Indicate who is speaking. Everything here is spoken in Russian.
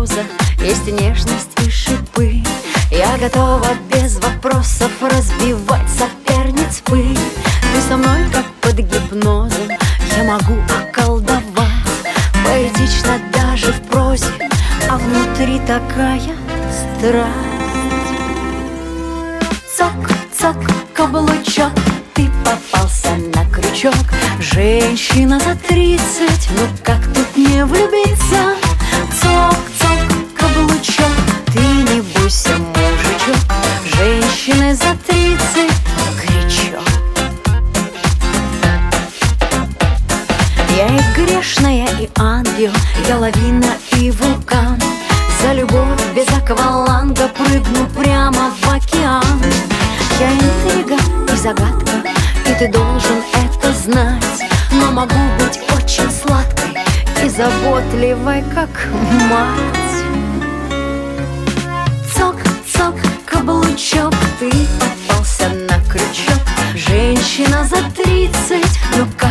Speaker 1: роза, есть и нежность, и шипы. Я готова без вопросов разбивать соперниц пыль. Ты со мной как под гипнозом, я могу околдовать. Поэтично даже в прозе, а внутри такая страсть. Цок-цок, каблучок, ты попался на крючок. Женщина за 30, ну как тут не влюбиться? Цок-цок, каблучок, ты не бойся, мужичок. Женщины за 30 горячо. Я и грешная, и ангел, я лавина и вулкан. За любовь без акваланга прыгну прямо в океан. Я интрига и загадка, и ты должен это знать. Но могу быть очень сладкой и заботливой, как мать. Цок-цок, каблучок, ты попался на крючок. Женщина за 30, ну